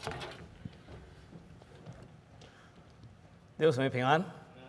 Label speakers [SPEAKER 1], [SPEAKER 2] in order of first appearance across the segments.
[SPEAKER 1] 弟兄姊妹平安，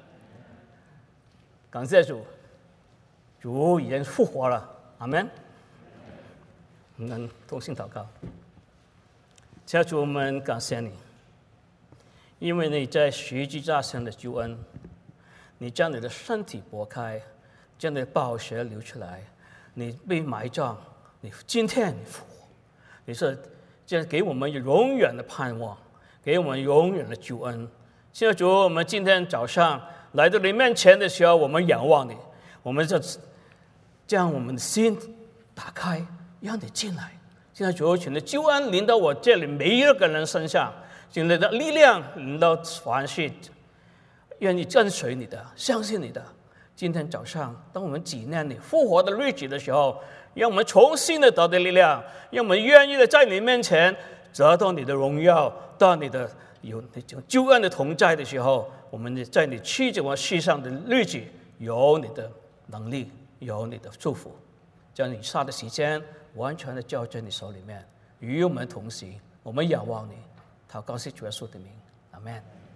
[SPEAKER 1] 感谢主，主已经复活了，阿们。我们同心祷告，亲爱的主，我们感谢你，因为你在十字架上的救恩，你将你的身体剥开，将你的宝血流出来，你被埋葬，今天你复活，你是这给我们永远的盼望，给我们永远的救恩。现在主，我们今天早上来到你面前的时候，我们仰望你，我们就将我们的心打开，让你进来。现在主，请你救恩临到我这里每一个人身上，请你的力量临到凡事愿意跟随你的，相信你的。今天早上，当我们纪念你复活的日子的时候，让我们重新的得到力量，让我们愿意的在你面前得到你的荣耀，到你的有救恩的同在的时候，我们在你去这个世上的日子，有你的能力，有你的祝福，将以下的时间完全的交在你手里面，与我们同行。我们仰望你，祷告是主耶稣的名，阿们。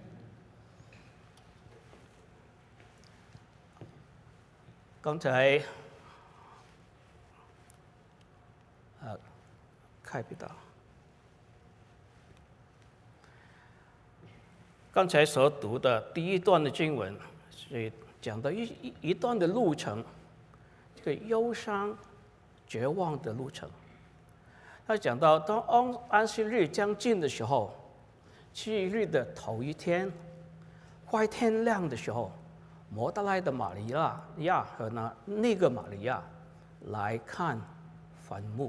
[SPEAKER 1] 刚才开不到。刚才所读的第一段的经文是讲到一段的路程，这个忧伤、绝望的路程。他讲到，当安息日将近的时候，7日的头一天，快天亮的时候，摩大拉的玛利亚和那个玛利亚来看坟墓。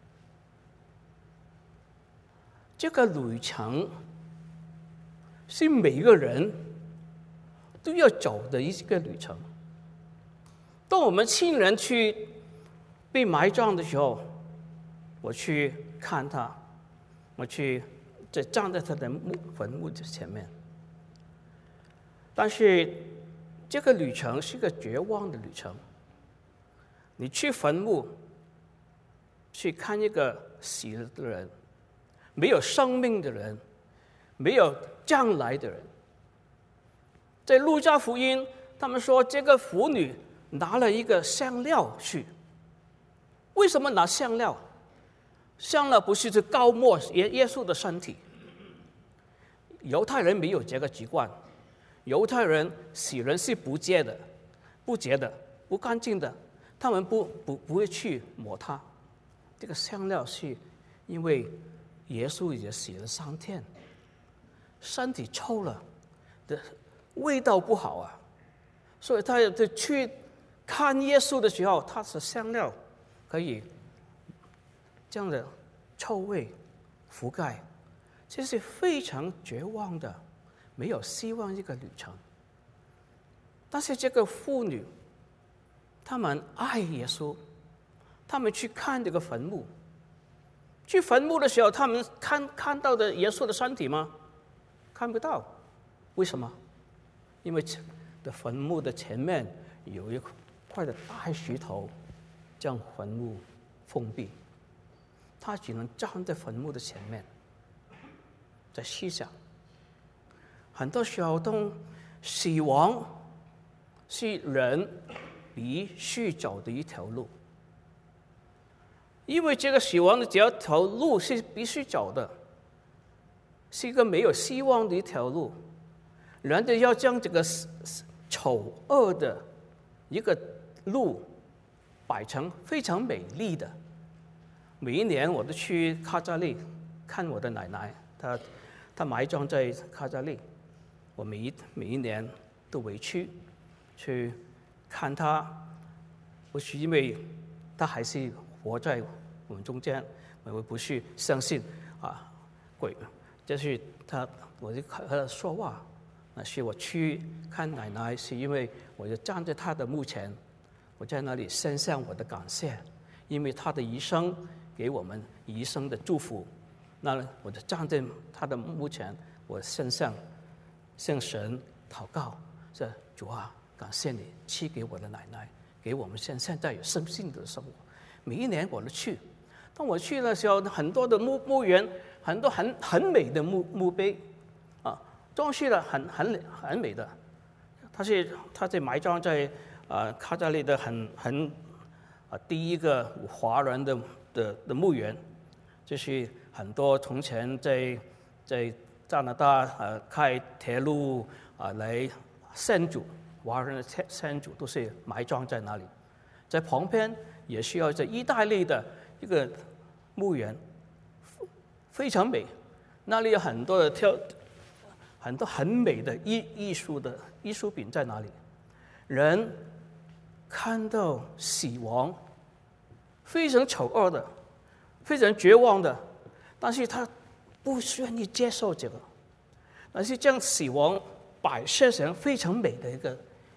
[SPEAKER 1] 这个旅程是每个人都要走的一个旅程。当我们亲人去被埋葬的时候，我去看他，我去站在他的坟墓的前面。但是这个旅程是个绝望的旅程。你去坟墓去看一个死了的人，没有生命的人，没有将来的人。在路加福音，他们说这个妇女拿了一个香料去。为什么拿香料？香料不是膏抹耶稣的身体。犹太人没有这个习惯，犹太人死人是不洁的、不干净的，他们不会去抹它。这个香料是因为耶稣也死了3天，身体臭了，的味道不好啊，所以他去看耶稣的时候，他的香料可以这样的臭味覆盖。这是非常绝望的、没有希望一个旅程。但是这个妇女，他们爱耶稣，他们去看这个坟墓。去坟墓的时候，他们看到的耶稣的身体吗？看不到。为什么？因为的坟墓的前面有一块的大石头，将坟墓封闭。他只能站在坟墓的前面，在思想。很多时候，当死亡是人必须走的一条路。因为这个死亡的这条路是必须走的，是一个没有希望的一条路。人就要将这个丑恶的一个路摆成非常美丽的。每一年我都去卡扎利看我的奶奶，她埋葬在卡扎利，我每一年都回去看她。不是因为她还是活在我们中间，我不是相信鬼，就是我就和他说话。是我去看奶奶，是因为我就站在她的墓前，我在那里献上我的感谢，因为她的一生给我们一生的祝福。那我就站在她的墓前，我向神祷告，说主啊，感谢你赐给我的奶奶，给我们现在有生命的生活。每一年我都去， 当我去的时候，很多的墓园，很多很美的墓碑啊，装饰的很美的。它在埋葬在卡扎利的第一个华人的墓园，就是很多从前在加拿大开铁路来先祖，华人的先祖都是埋葬在那里。在旁边也需要在意大利的一个墓园，非常美，那里有很多很美的艺术品在那里。人看到死亡，非常丑恶的，非常绝望的，但是他不愿意接受这个，但是将死亡摆设成非常美的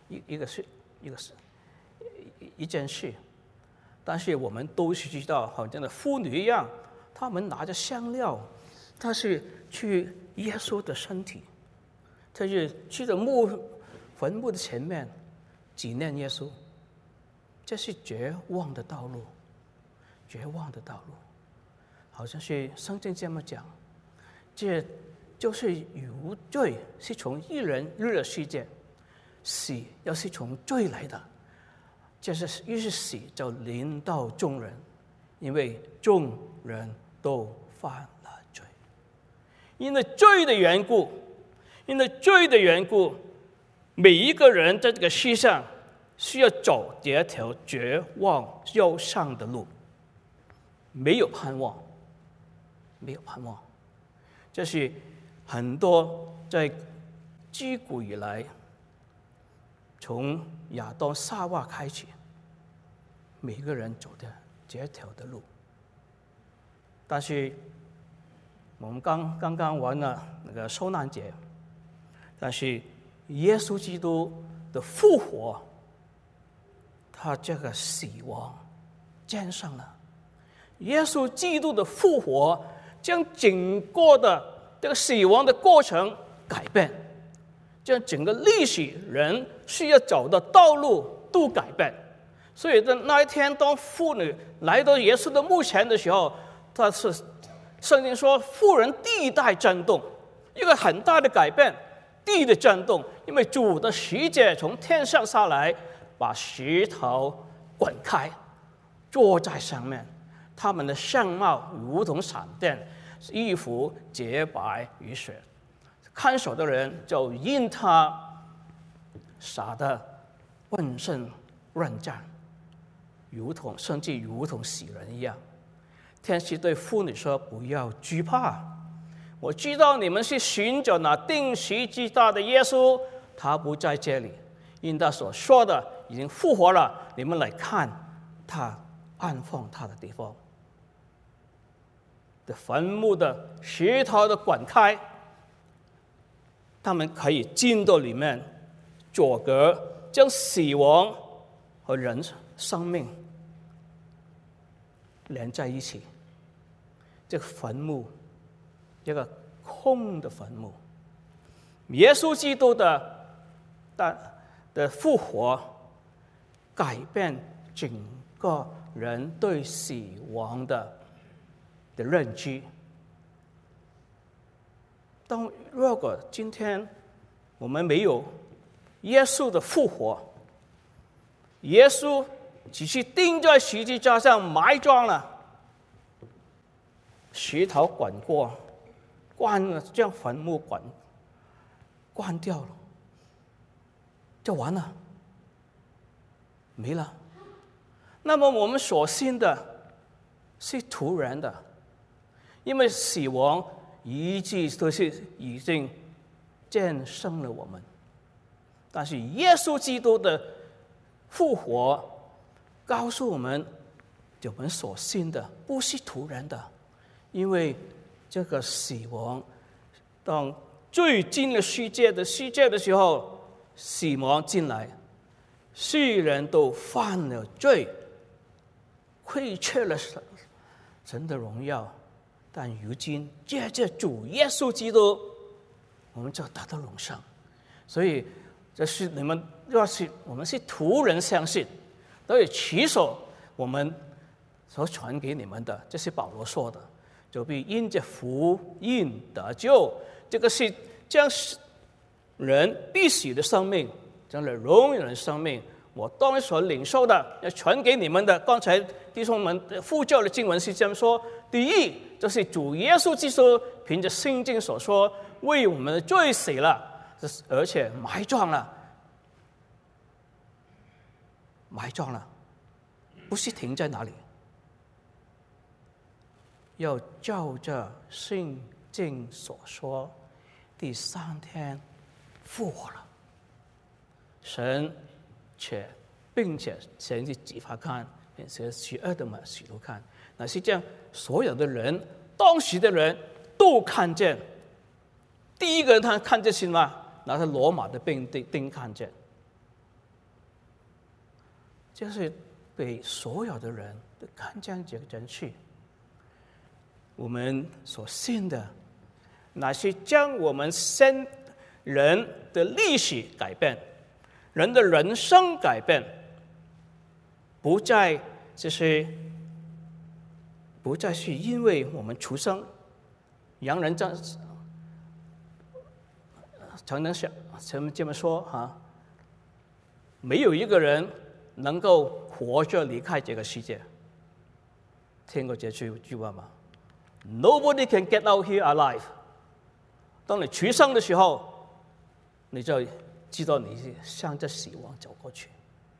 [SPEAKER 1] 一件事。但是我们都是知道，好像的妇女一样，他们拿着香料，他是去耶稣的身体，他是去到坟墓的前面纪念耶稣。这是绝望的道路，绝望的道路，好像是圣经这么讲，这就是有罪是从一人入了世界，死又是从罪来的，于是死就临到众人，因为众人都犯了罪，因为罪的缘故，每一个人在这个世上需要走这条绝望忧伤的路，没有盼望。这是很多在自古以来，从亚当夏娃开始，每个人走的这条的路。但是我们刚刚完了那个受难节，但是耶稣基督的复活，他这个死亡战胜了。耶稣基督的复活将整个的这个死亡的过程改变，将整个历史人需要走的道路都改变。所以在那一天，当妇女来到耶稣的墓前的时候，圣经说妇人地带震动，一个很大的改变，地的震动，因为主的使者从天上下来，把石头滚开，坐在上面，他们的相貌如同闪电，衣服洁白如雪。看守的人就因他杀得浑身乱战，甚至如同死人一样。天使对妇女说：“不要惧怕，我知道你们是寻找那钉十字架的耶稣，他不在这里，因他所说的已经复活了。你们来看他安放他的地方。”的坟墓的石头的滚开，他们可以进到里面，阻隔将死亡和人生命连在一起。这个坟墓，这个空的坟墓，耶稣基督的复活，改变整个人对死亡的认知。但如果今天我们没有耶稣的复活，耶稣只是钉在十字架上埋葬了，石头滚过，关了，将坟墓关掉了，就完了，没了。那么我们所信的是徒然的，因为死亡一直都是已经战胜了我们。但是耶稣基督的复活告诉我们，我们所信的不是徒然的，因为这个死亡，当最进了世界的时候，死亡进来，世人都犯了罪，亏缺了神的荣耀。但如今借着主耶稣基督，我们就达到荣上。所以这是你们要是我们是徒人相信，所以起手我们所传给你们的，这是保罗说的，就必因着福音得救。这个是将人必死的生命，将来荣耀的生命，我当所领受的，要传给你们的。刚才弟兄们呼叫的经文是这样说：第一，就是主耶稣基督凭着圣经所说，为我们的罪死了，而且埋葬了，不是停在哪里，要照着圣经所说，第3天复活了。神并且神是几发看，并且许二的许多看，那是这样，所有的人，当时的人都看见。第一个人他看见什么？那是罗马的兵丁看见，就是被所有的人都看见这个真实。我们所信的，那是将我们人的历史改变，人的人生改变，不再是因为我们出生，洋人常这么说哈，没有一个人能够活着离开这个世界。听过这句话吗？ Nobody can get out here alive。当你出生的时候，你就知道你是向着死亡走过去。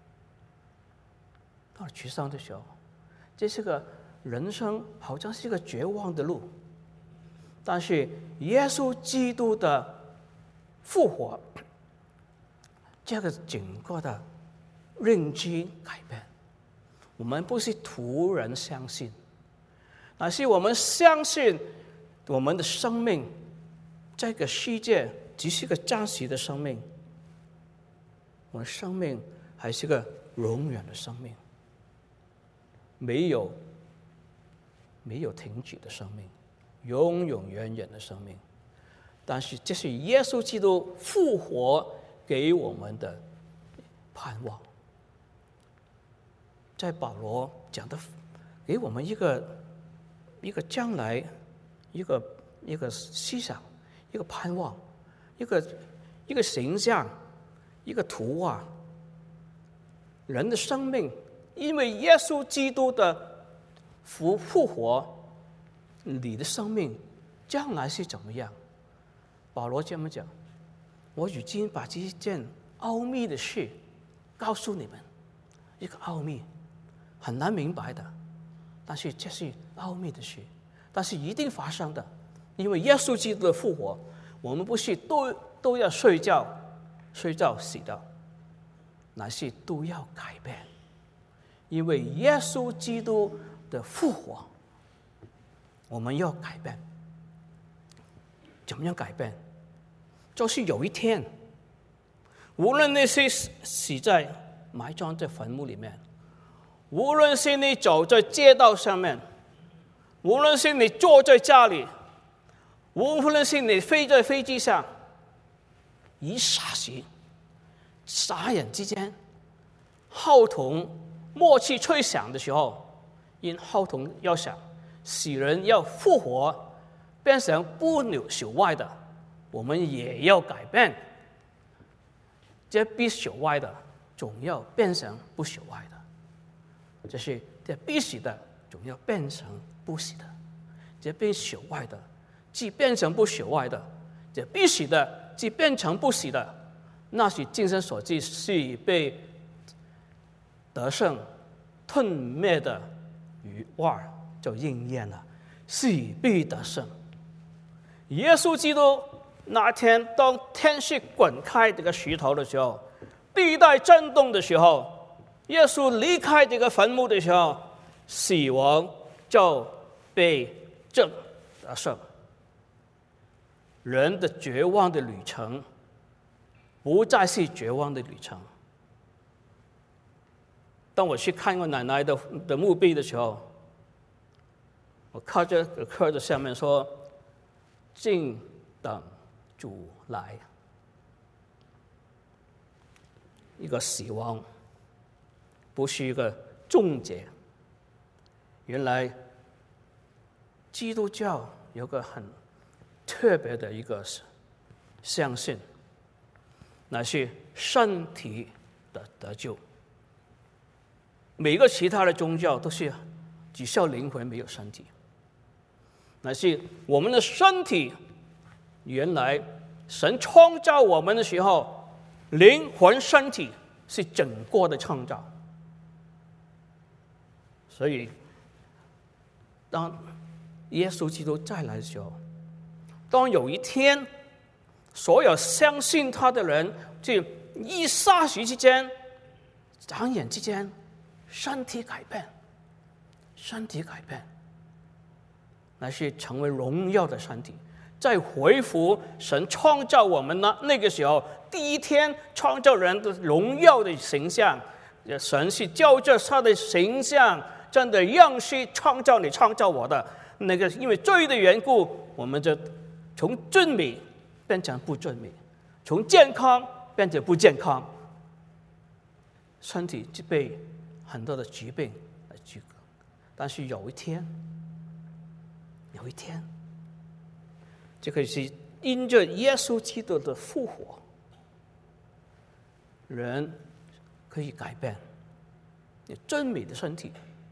[SPEAKER 1] 当你出生的时候，这是个人生好像是一个绝望的路，但是耶稣基督的复活，这个整个的认知改变。我们不是突然相信，而是我们相信我们的生命这个世界只是个暂时的生命，我们生命还是个永远的生命，没有停止的生命，永永远远的生命。但是这是耶稣基督复活给我们的盼望。在保罗讲的，给我们一个将来，一个思想，一个盼望，一个形象，一个图画。人的生命因为耶稣基督的复活，你的生命将来是怎么样？保罗这么讲，我已经把这件奥秘的事告诉你们，一个奥秘很难明白的，但是这是奥秘的事，但是一定发生的，因为耶稣基督的复活，我们不是都要睡觉死的，乃是都要改变，因为耶稣基督的复活，我们要改变。怎么样改变？就是有一天，无论那些死在埋葬在坟墓里面，无论是你走在街道上面，无论是你坐在家里，无论是你飞在飞机上，一霎时，眨眼之间，号筒默契吹响的时候，因号筒要响，死人要复活，变成不朽坏的，我们也要改变。这必朽坏的，总要变成不朽坏的；这必死的，总要变成不死的；这必朽坏的，既变成不朽坏的；这必死的，既变成不死的。那是今生所记，是被得胜吞灭的语话就应验了，是必得胜。耶稣基督那天当天使滚开这个石头的时候，地带震动的时候，耶稣离开这个坟墓的时候，死亡就被得胜。人的绝望的旅程不再是绝望的旅程。当我去看我奶奶的墓碑的时候，我靠着刻着下面说：静等主来。一个死亡不是一个终结， 原来基督教有个很特别的一个相信，那是身体的得救。每个其他的宗教都是只需要灵魂，没有身体。那是我们的身体，原来神创造我们的时候，灵魂身体是整个的创造。所以当耶稣基督再来的时候，当有一天所有相信他的人就一霎时之间，转眼之间身体改变，那是成为荣耀的身体，再恢复神创造我们呢那个时候第一天创造人的荣耀的形象。神是照着他的形象真的样式创造你创造我的那个，因为罪的缘故，我们就从俊美变成不俊美，从健康变成不健康，身体就被很多的疾病来拘隔。但是有一天，这个是因着耶稣基督的复活，人可以改变你俊美的身体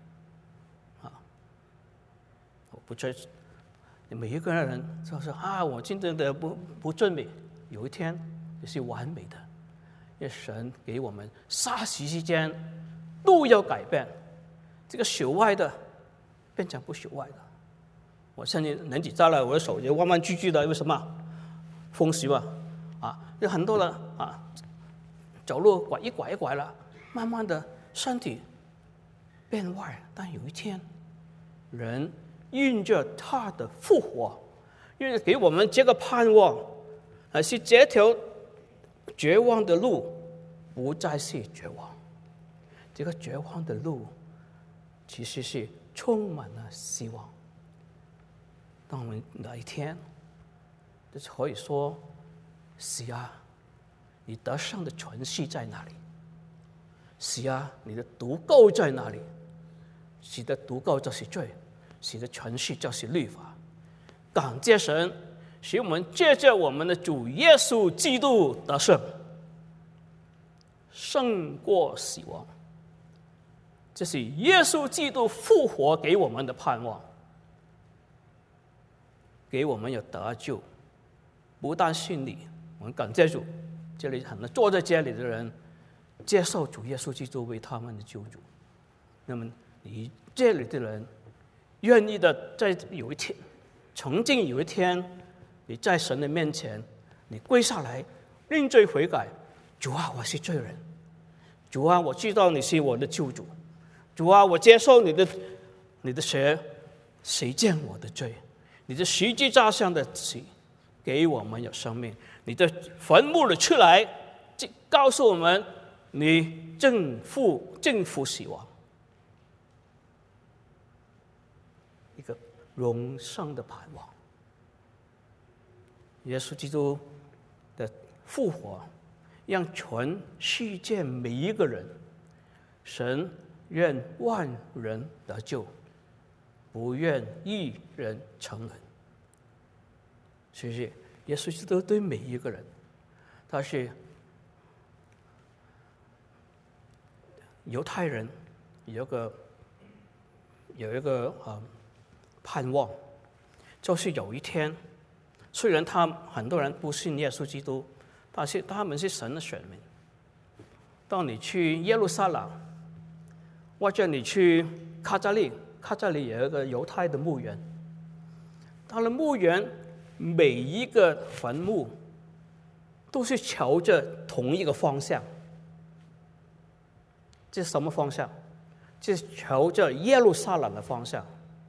[SPEAKER 1] 我不追每一个人就说我今天的不俊美，有一天也是完美的，因为神给我们霎时之间都要改变，这个朽坏的变成不朽坏的。我现在年纪大了，我的手也弯弯曲曲的，为什么？风湿有很多人走路拐一拐了，慢慢的身体变坏。但有一天，人因着他的复活，因为给我们这个盼望，是这条绝望的路不再是绝望，这个绝望的路其实是充满了希望。当我们哪一天就是可以说，死你得胜的权势在哪里？死你的毒垢在哪里？死的毒垢就是罪，死的权势就是律法。感谢神，使我们借着我们的主耶稣基督得胜，胜过死亡。这是耶稣基督复活给我们的盼望，给我们有得救。不但信你，我们感谢主，这里很多坐在这里的人接受主耶稣基督为他们的救主。那么你这里的人愿意的，在有一天，曾经有一天，你在神的面前，你跪下来认罪悔改，主我是罪人，主我知道你是我的救主，主我接受你的血洗净我的罪，你的十字架上的死给我们有生命，你的坟墓里出来，告诉我们你征服死亡，一个荣盛的盼望。耶稣基督的复活，让全世界每一个人，神愿万人得救，不愿一人成人。所以耶稣基督对每一个人，他是犹太人有一个盼望，就是有一天，虽然很多人不信耶稣基督，但是他们是神的选民。当你去耶路撒冷，或者你去卡扎利有一个犹太的墓园，他的墓园每一个坟墓都是朝着同一个方向。这是什么方向？这是朝着耶路撒冷的方向。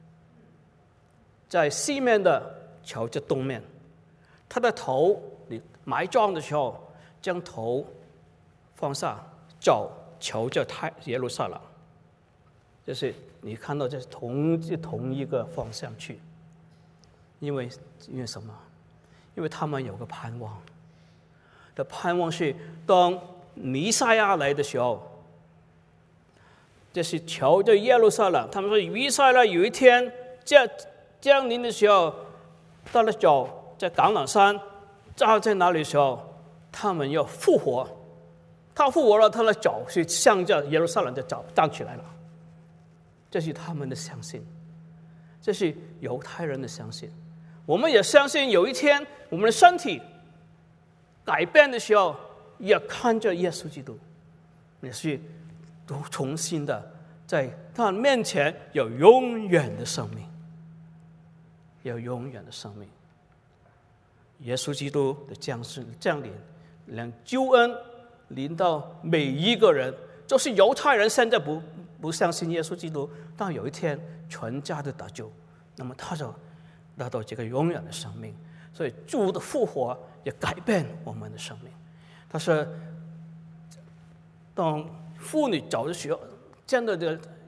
[SPEAKER 1] 在西面的朝着东面，他的头你埋葬的时候，将头放下，脚朝着耶路撒冷，就是你看到这是同一个方向去。因为什么？因为他们有个盼望，的盼望是当弥赛亚来的时候， 这是求着耶路撒冷。他们说以色列有一天降临的时候，到了脚在橄榄山站在那里的时候，他们要复活。他复活了，他的脚是向着耶路撒冷的脚站起来了。这是他们的相信，这是犹太人的相信。我们也相信有一天我们的身体改变的时候，也看着耶稣基督，也是重新的在他面前有永远的生命，有永远的生命。耶稣基督的降临，让救恩临到每一个人。就是犹太人现在不相信耶稣基督，但有一天全家的得救，那么他就得到这个永远的生命。所以主的复活也改变我们的生命。他说，当妇女走的时候，见到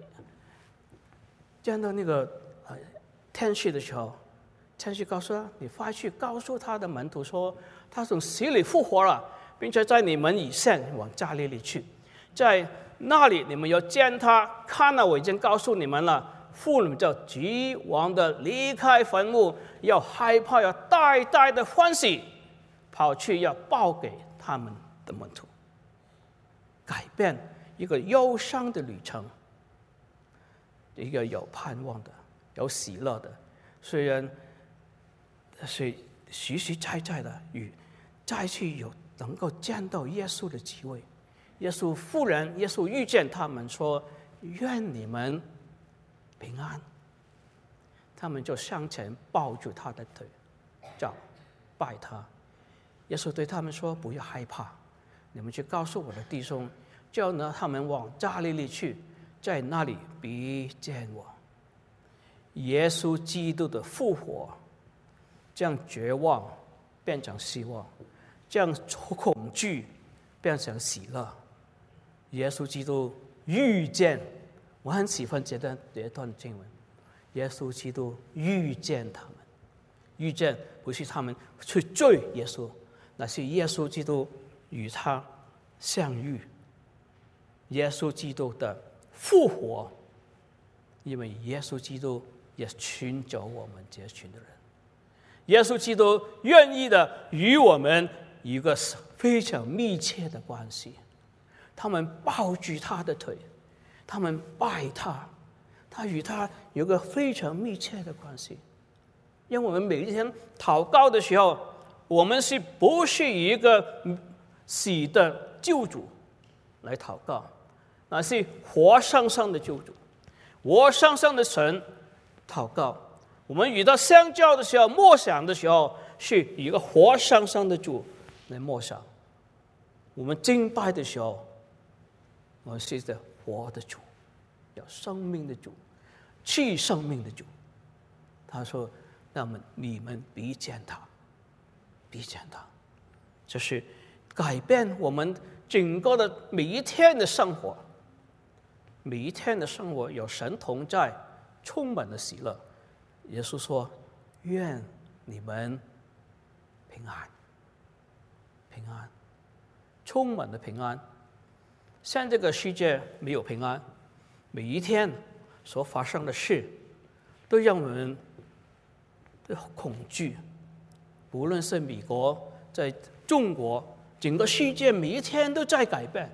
[SPEAKER 1] 那个天使的时候，天使告诉他：“你快去告诉他的门徒说，他从死里复活了，并且在你们以前往加利利去，在那里你们要见他。看了，我已经告诉你们了。”妇女就急忙的离开坟墓，要害怕，要大大的欢喜，跑去要报给他们的门徒，改变一个忧伤的旅程，一个有盼望的、有喜乐的。虽然是实实在在的与再次有能够见到耶稣的机会。耶稣妇人，耶稣遇见他们说：“愿你们平安。”他们就向前抱住他的腿，就拜他。耶稣对他们说：“不要害怕，你们去告诉我的弟兄，叫呢他们往加利利去，在那里必见我。”耶稣基督的复活，将绝望变成希望，将恐惧变成喜乐。耶稣基督遇见，我很喜欢这段经文。耶稣基督遇见他们，遇见不是他们去追耶稣，那是耶稣基督与他相遇。耶稣基督的复活，因为耶稣基督也寻找我们这群的人。耶稣基督愿意的与我们一个非常密切的关系。他们抱住他的腿，他们拜他，他与他有个非常密切的关系。因为我们每一天祷告的时候，我们是不是一个死的救主来祷告，那是活生生的救主，活生生的神祷告。我们与他相交的时候，默想的时候，是一个活生生的主来默想。我们敬拜的时候，我们是个活的主，有生命的主，赐生命的主。他说：“那么你们必见他，必见他。”这是改变我们整个的每一天的生活。每一天的生活有神同在，充满了喜乐。耶稣说：“愿你们平安，平安，充满了平安。”现在这个世界没有平安，每一天所发生的事都让我们恐惧。无论是美国，在中国，整个世界每一天都在改变。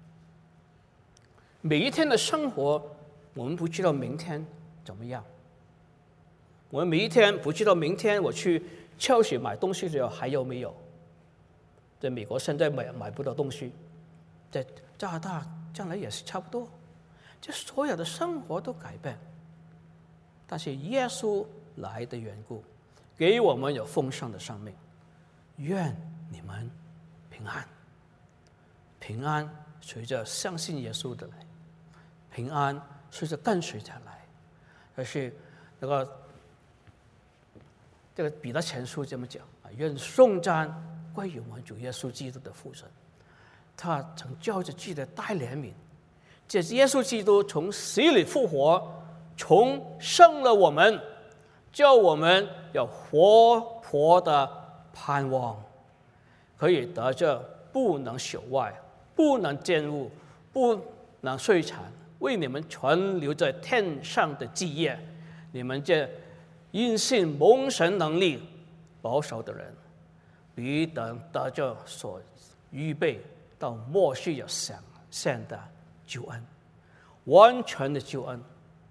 [SPEAKER 1] 每一天的生活，我们不知道明天怎么样。我们每一天不知道明天我去超市买东西的时候还有没有。在美国现在买不到东西，在加拿大将来也是差不多。这所有的生活都改变，但是耶稣来的缘故，给我们有丰盛的生命。愿你们平安，平安随着相信耶稣的来，平安随着跟随他来。而是这个彼得前书这么讲啊，愿颂赞归于我们主耶稣基督的父神，他曾照着自己的大怜悯，借耶稣基督从死里复活，重生了我们，叫我们有活泼的盼望，可以得着不能朽坏、不能玷污、不能摧残、 为你们存留在天上的基业。你们这因信蒙神能力保守的人，必等得着所预备到末世要显的救恩，完全的救恩。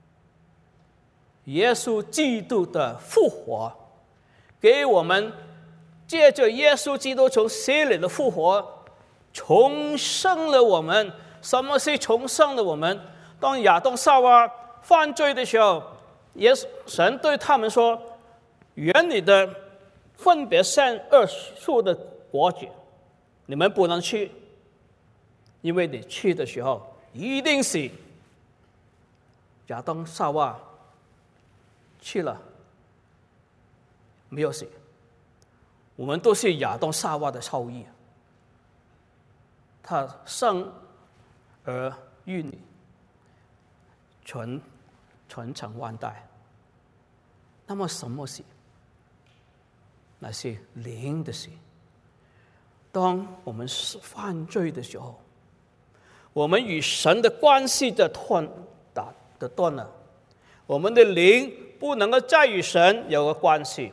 [SPEAKER 1] 耶稣基督的复活，给我们借着耶稣基督从死里的复活，重生了我们。什么是重生了我们？当亚当夏娃犯罪的时候，神对他们说：园里的分别善恶树的果子，你们不能吃，因为你去的时候一定是亚当夏娃去了，没有死。我们都是亚当夏娃的后裔，他生儿育女，传承万代。那么什么事？那是灵的事。当我们犯罪的时候，我们与神的关系的断了，我们的灵不能够再与神有个关系。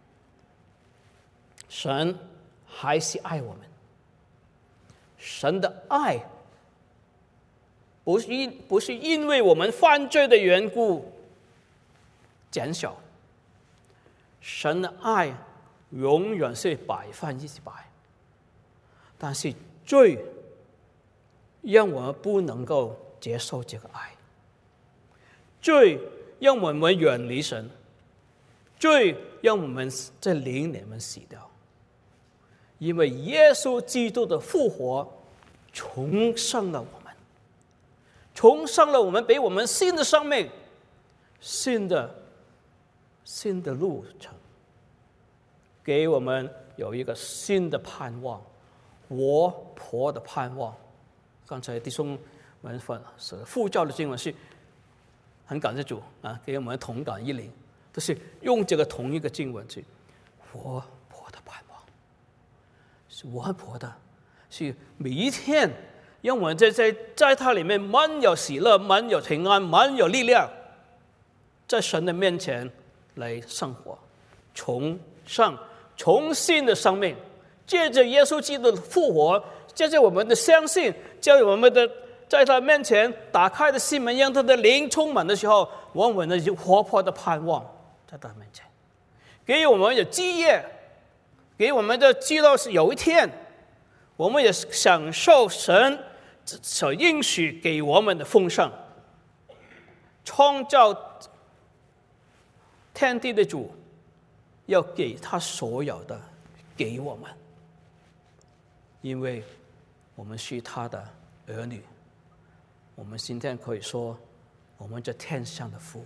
[SPEAKER 1] 神还是爱我们，神的爱不是因为我们犯罪的缘故减少，神的爱永远是100%，但是罪让我们不能够接受这个爱，罪让我们远离神，罪让我们在灵里面死掉。因为耶稣基督的复活重生了我们，重生了我们，给我们新的生命，新的路程，给我们有一个新的盼望，活泼的盼望。刚才弟兄们呼叫的经文是很感谢主啊，给我们同感一灵，都是用这个同一个经文去活泼的盼望，是活泼的，是每一天让我们在它里面满有喜乐，满有平安，满有力量，在神的面前来生活，重新的生命，借着耶稣基督的复活，借着我们的相信，借着我们的在他面前打开的心门，让他的灵充满的时候，我们的活泼的盼望在他面前，给我们有基业，给我们的知道是有一天我们也享受神所应许给我们的丰盛。创造天地的主要给他所有的给我们，因为我们是他的儿女。我们今天可以说，我们在天上的父，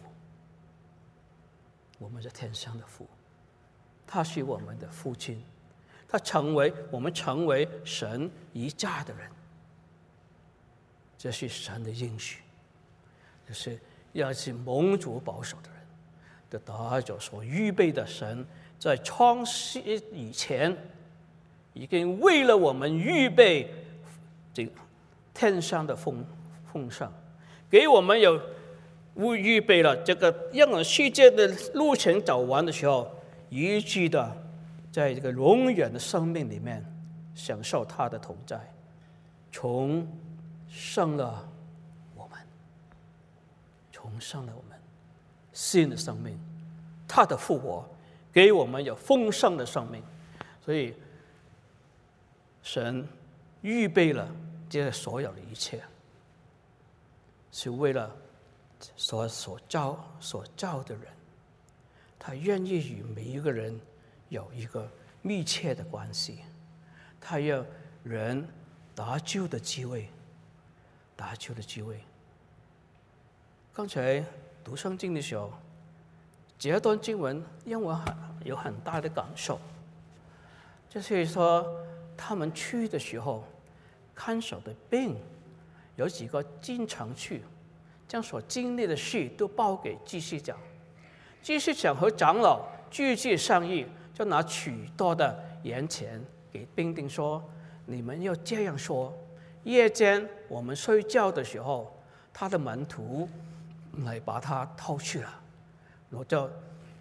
[SPEAKER 1] 我们在天上的父，他是我们的父亲，我们成为神一家的人，这是神的应许，就是要是蒙主保守的人，得到着所预备的。神在创世以前，已经为了我们预备这天上的丰盛，给我们有预备了这个让世界的路程走完的时候，一致的在这个永远的生命里面享受他的同在，重生了我们，重生了我们新的生命，他的复活给我们有丰盛的生命。所以神预备了这所有的一切，是为了所造的人，他愿意与每一个人有一个密切的关系，他要人得救的机会，得救的机会。刚才读圣经的时候，这段经文让我有很大的感受，就是说他们去的时候，看守的兵有几个经常去，将所经历的事都报给祭司长，祭司长和长老聚集商议，就拿许多的盐钱给兵丁说：你们要这样说，夜间我们睡觉的时候， 他的门徒来把他偷去了，然后就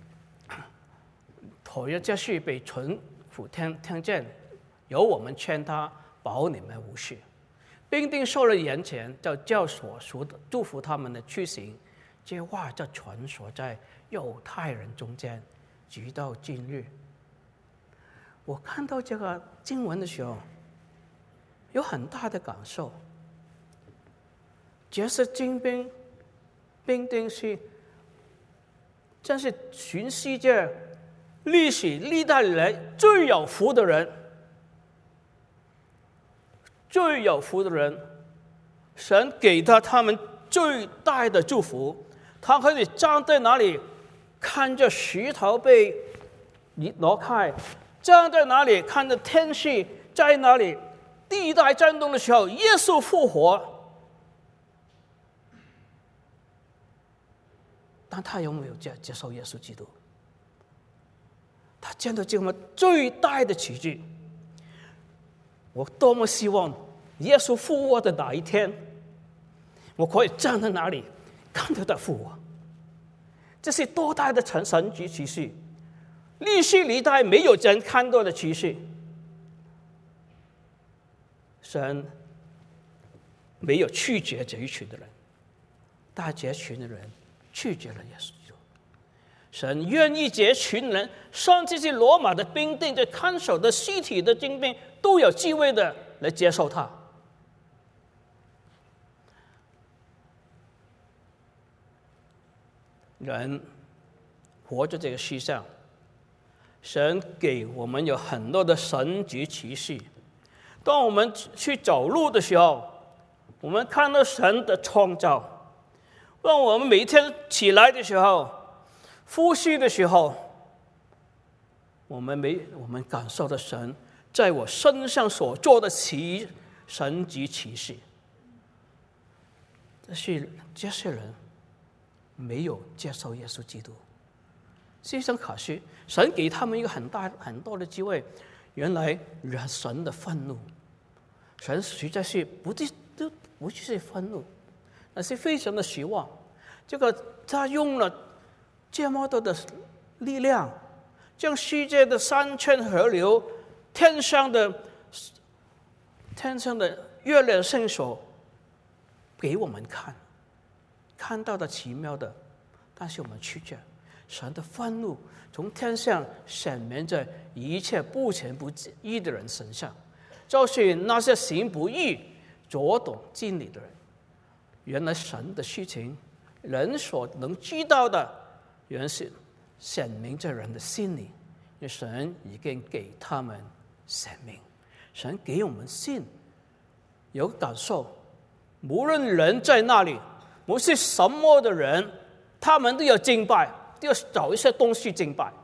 [SPEAKER 1] 讨厌这事被巡抚听见，由我们劝他，保你们无事。兵丁受了严惩，就叫所属的祝福他们的去行。这话就传说在犹太人中间，直到今日。我看到这个经文的时候，有很大的感受。这些兵丁是真是全世界历史历代以来最有福的人，最有福的人，神给他们最大的祝福。他可以站在哪里，看着石头被挪开，站在哪里看着天气在哪里，地带震动的时候，耶稣复活。但他有没有接受耶稣基督？他见到这么最大的奇迹。我多么希望耶稣复活的那一天，我可以站在那里看到他复活。这是多大的神迹奇事，历史历代没有人看到的奇事。神没有拒绝这一群的人，但这群的人拒绝了耶稣基督。神愿意这群人，甚至是罗马的兵丁，这看守的尸体的精兵，都有机会的来接受他。人活在这个世上，神给我们有很多的神迹奇事。当我们去走路的时候，我们看到神的创造。当我们每天起来的时候，呼吸的时候，我们感受到神在我身上所做的神迹奇事。这些人没有接受耶稣基督，非常可惜。神给他们一个很多的机会，原来神的愤怒，神实在是不是愤怒，而是非常的失望。这个他用了这么多的力量，将世界的山川河流、天上的月亮星宿给我们看到的奇妙的，但是我们拒绝。神的愤怒从天上显明在一切不虔不义的人身上，就是那些行不义、左懂真理的人。原来神的事情，人所能知道的，原是显明在人的心里，因为神已经给他们显明。神给我们信，有感受，无论人在那里，无论是什么的人，他们都要敬拜，都要找一些东西敬拜。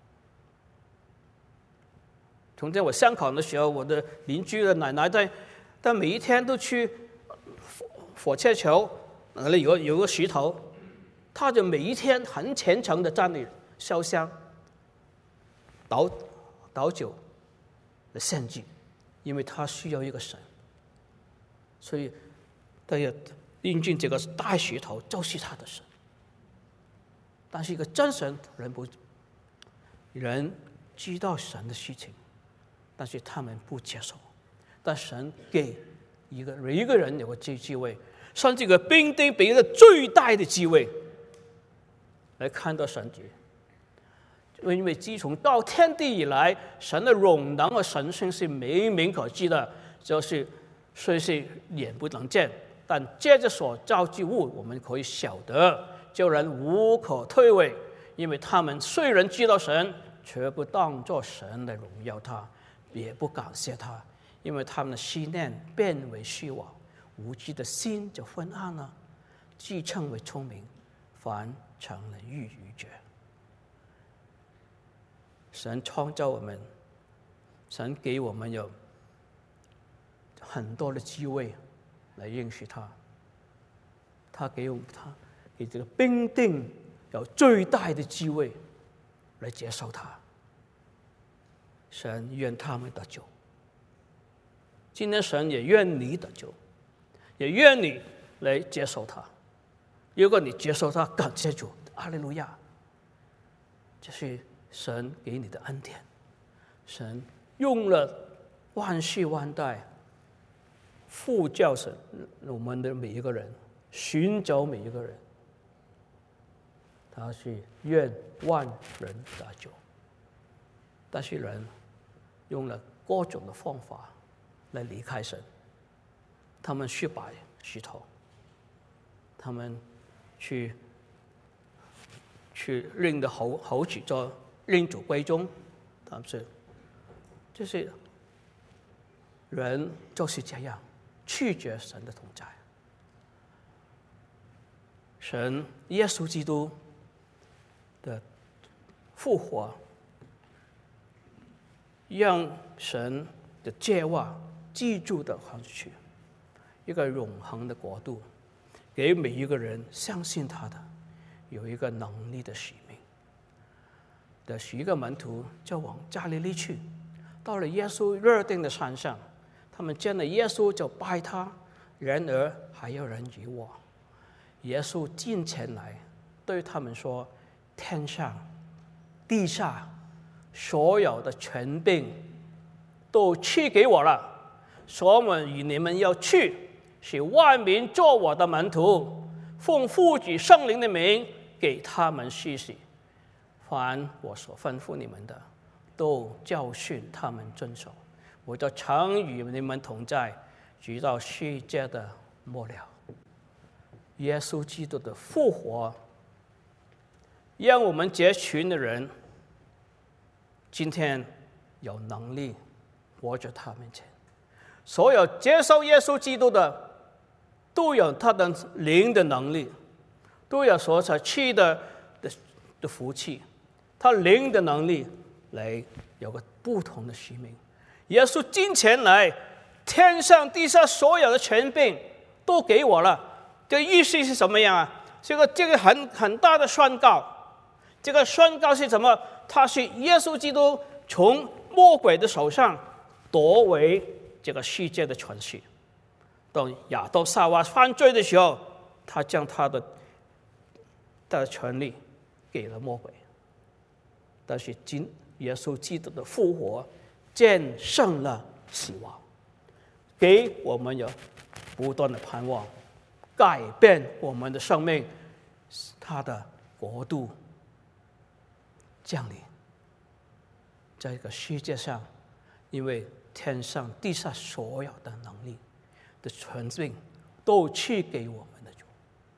[SPEAKER 1] 从前我香港的时候，我的邻居的奶奶她每一天都去火车桥那里有个石头，她就每一天很虔诚的在那里烧香、倒酒来献祭，因为她需要一个神，所以她要认定这个大石头就是她的神。但是一个真神人知道神的事情，但是他们不接受。但神给一个人有个机会，甚至个兵丁给了最大的机会来看到神迹。因为自从到天地以来，神的荣能和神性是明明可知的，就是虽是眼不能见，但借着所造之物，我们可以晓得，叫人无可推诿。因为他们虽然知道神，却不当作神来荣耀他，也不感谢他，因为他们的思念变为虚妄，无知的心就昏暗了，自称为聪明，反成了愚者。神创造我们，神给我们有很多的机会来认识他。他给这个兵丁有最大的机会来接受他。神愿他们得救，今天神也愿你得救，也愿你来接受他。如果你接受他，感谢主，哈利路亚，这是神给你的恩典。神用了万世万代呼叫神我们的每一个人，寻找每一个人，他是愿万人得救。但是人用了各种的方法来离开神，他们去摆石头，他们去令的猴子做令主归宗，他们就是人就是这样拒绝神的同在。神耶稣基督的复活，让神的计划记住的上去，一个永恒的国度，给每一个人相信他的有一个能力的使命。的11个门徒就往加利利去，到了耶稣约定的山上，他们见了耶稣就拜他，然而还有人疑惑。耶稣近前来对他们说：天上地下所有的权柄都赐给我了，所以你们要去，使万民做我的门徒，奉父子圣灵的名给他们施洗，凡我所吩咐你们的，都教训他们遵守。我就常与你们同在，直到世界的末了。耶稣基督的复活，让我们这群的人今天有能力活在他面前。所有接受耶稣基督的，都有他的灵的能力，都有所赐的福气，他灵的能力来有个不同的使命。耶稣近前来，天上地下所有的权柄都给我了。这个意思是什么样啊？这个很大的宣告。这个宣告是什么？他是耶稣基督从魔鬼的手上夺回这个世界的权势。当亚当夏娃犯罪的时候，他将他的权利给了魔鬼。但是耶稣基督的复活战胜了死亡，给我们有不断的盼望，改变我们的生命，他的国度降临在这个世界上。因为天上地下所有的能力的权柄都赐给我们的主。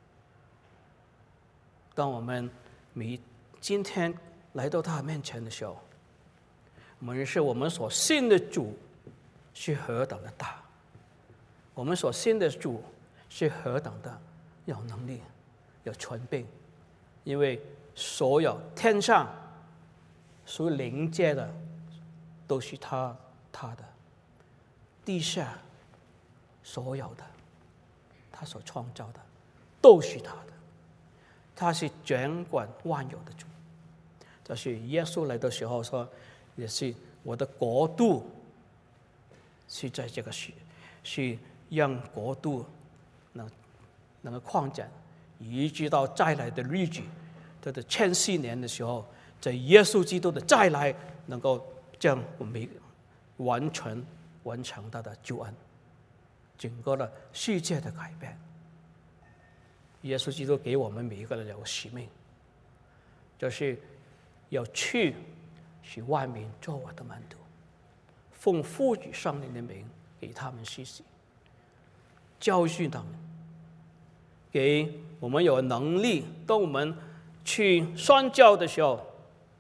[SPEAKER 1] 当我们今天来到他面前的时候，我们认识我们所信的主是何等的大，我们所信的主是何等的有能力有权柄。因为所有天上属于灵界的都是他的，地下所有的他所创造的都是他的，他是掌管万有的主。这是耶稣来的时候说，也是我的国度是在这个是让国度能够扩展，一直到再来的日子，这个1400年的时候，在耶稣基督的再来，能够将我们完成他的救恩，整个的世界的改变。耶稣基督给我们每一个人有个使命，就是要去使万民做我的门徒，奉父子圣灵的名给他们施洗，教训他们，给我们有能力。当我们去宣教的时候，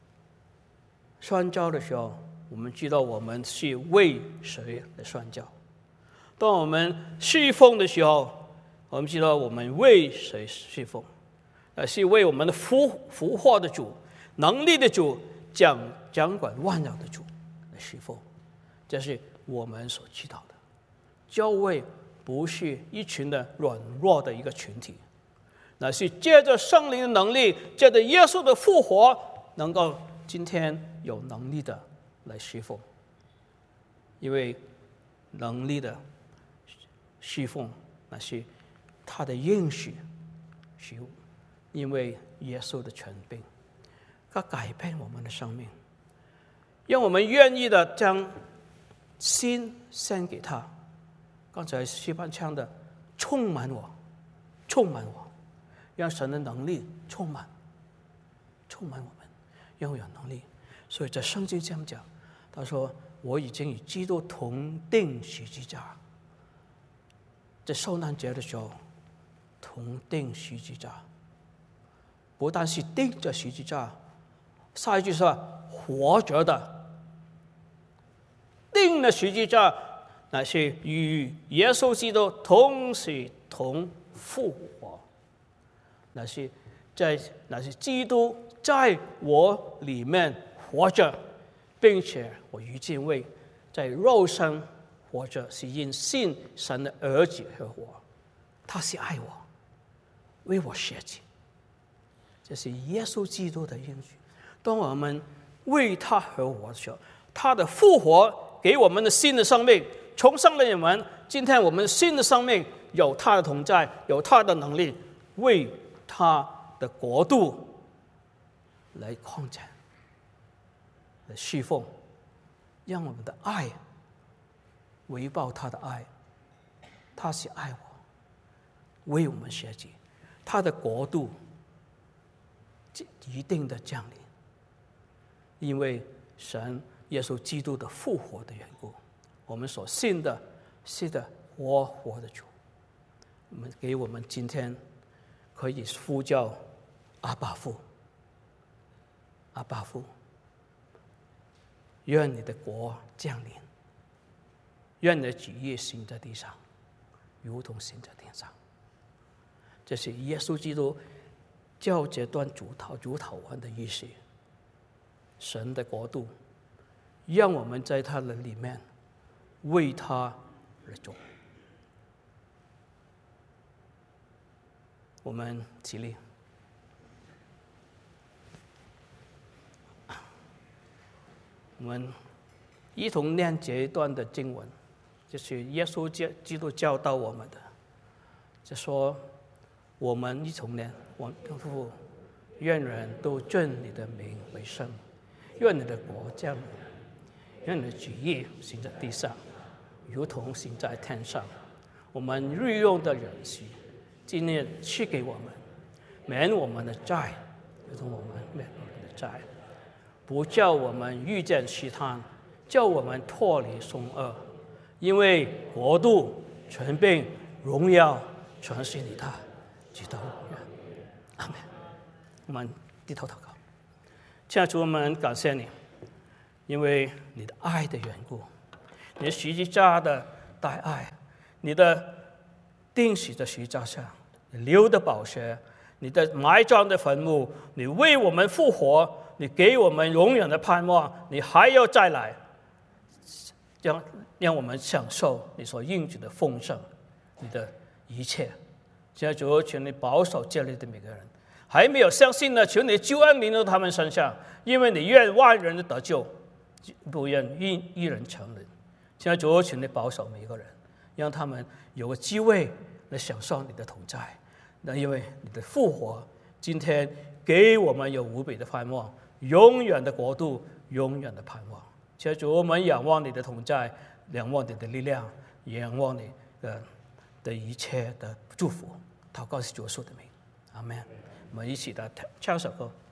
[SPEAKER 1] 我们知道我们是为谁来宣教；当我们侍奉的时候，我们知道我们为谁侍奉，是为我们的复活的主、能力的主、掌管万有的主来侍奉。这是我们所知道的。教会不是一群的软弱的一个群体，乃是借着圣灵的能力，借着耶稣的复活，能够今天有能力的来侍奉。因为能力的侍奉，那是他的应许是因为耶稣的权柄，他改变我们的生命，让我们愿意的将心献给他。刚才诗班唱的，充满我，充满我，让神的能力充满我们，让我有能力。所以在圣经这样讲，他说我已经与基督同钉十字架，在受难节的时候同钉十字架，不但是钉着十字架，下一句说活着的，钉了十字架，乃是与耶稣基督同死同复活，乃是基督在我里面活着，并且我如今为在肉身活着，是因信神的儿子而活。他是爱我，为我舍己，这是耶稣基督的应许。当我们为他而活的时候，他的复活给我们的新的生命，重生了我们。今天我们新的生命有他的同在，有他的能力，为他的国度来扩展，来侍奉，让我们的爱回报他的爱。他是爱我，为我们舍己，他的国度一定的降临，因为神耶稣基督的复活的缘故，我们所信的是的活的主。我们给我们今天可以呼叫阿爸父，阿爸父，愿你的国降临，愿你的旨意行在地上，如同行在天上。这是耶稣基督叫这段主祷文的意思。神的国度，让我们在他的里面为他而做。我们起立，我们一同念这一段的经文，就是耶稣基督教导我们的，就说我们一同念，我父，愿人都尊你的名为圣，愿你的国降临，愿你的旨意行在地上，如同行在天上。我们日用的人息，今日赐给我们，免我们的债，如同我们免我们的债，不叫我们遇见试探，叫我们脱离凶恶，因为国度、权柄、荣耀，全是你的，直到永远。阿们。我们低头祷告。亲爱的主，我们感谢你，因为你的爱的缘故，你的十字架的大爱，你的钉死在十字架上，你流的宝血，你的埋葬的坟墓，你为我们复活，你给我们永远的盼望，你还要再来，让我们享受你所应许的丰盛，你的一切。现在主，请你保守这里的每个人，还没有相信的，求你救恩临到他们身上，因为你愿万人的得救，不愿一人沉沦。现在主，请你保守每一个人，让他们有个机会来享受你的同在。那因为你的复活，今天给我们有无比的盼望，永远的国度，永远的盼望。现在主，我们仰望你的同在，仰望你的力量，仰望你的一切的祝福。祷告是主耶稣的名，阿们。我们一起来唱首歌。